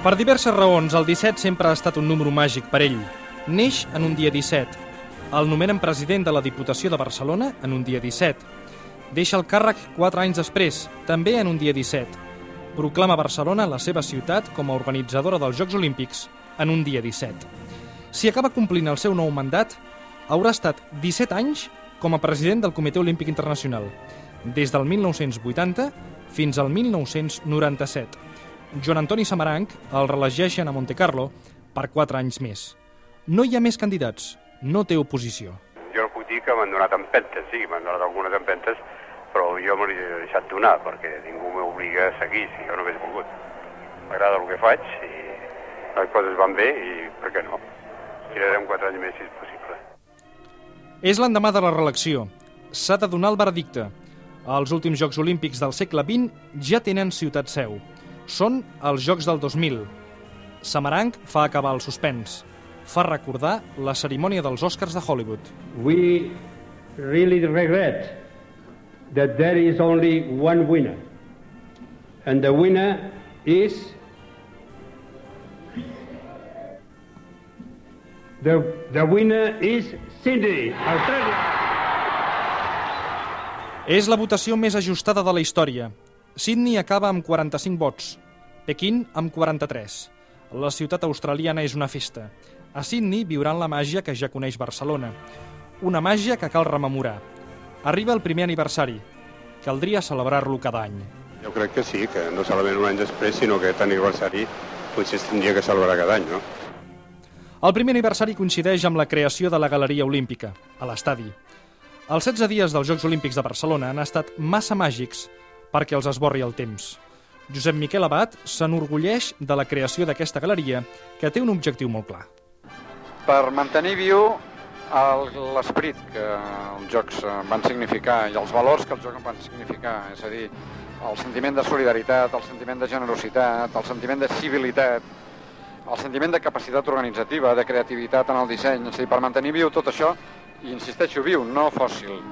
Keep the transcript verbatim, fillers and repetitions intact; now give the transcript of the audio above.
Per diverses raons, el disset sempre ha estat un número màgic per ell. Neix en un dia disset. El nomenen president de la Diputació de Barcelona en un dia disset. Deixa el càrrec quatre anys després, també en un dia disset. Proclama Barcelona la seva ciutat com a organitzadora dels Jocs Olímpics en un dia disset. Si acaba complint el seu nou mandat, haurà estat disset anys com a president del Comitè Olímpic Internacional, des del mil nou-cents vuitanta fins al mil nou-cents noranta-set. Joan Antoni Samaranch el reelegeixen a Montecarlo per quatre anys més. No hi ha més candidats, no té oposició. Jo no puc dir que m'han donat empentes, sí, m'han donat algunes empentes, però jo me l'he deixat donar, perquè ningú m'obliga a seguir, si jo no hagués volgut. M'agrada el que faig i les coses van bé i per què no? Tirarem quatre anys més si és possible. És l'endemà de la reelecció. S'ha de donar el veredicte. Els últims Jocs Olímpics del segle vint ja tenen ciutat seu. Són els Jocs del dos mil. Samaranch fa acabar el suspens. Fa recordar la cerimònia dels Oscars de Hollywood. We really regret that there is only one winner. And the winner is the the winner is Sydney, Australia. És la votació més ajustada de la història. Sydney acaba amb quaranta-cinc vots, Pequín amb quaranta-tres. La ciutat australiana és una festa. A Sydney viuran la màgia que ja coneix Barcelona. Una màgia que cal rememorar. Arriba el primer aniversari. Caldria celebrar-lo cada any. Jo crec que sí, que no solament un any després, sinó que aquest aniversari potser es tindria que celebrar cada any, no? El primer aniversari coincideix amb la creació de la Galeria Olímpica, a l'estadi. Els setze dies dels Jocs Olímpics de Barcelona han estat massa màgics perquè els esborri el temps. Josep Miquel Abad s'enorgulleix de la creació d'aquesta galeria, que té un objectiu molt clar. Per mantenir viu l'esperit que els Jocs van significar i els valors que els Jocs van significar, és a dir, el sentiment de solidaritat, el sentiment de generositat, el sentiment de civilitat, el sentiment de capacitat organitzativa, de creativitat en el disseny, és a dir, per mantenir viu tot això, i insisteixo, viu, no fòssil.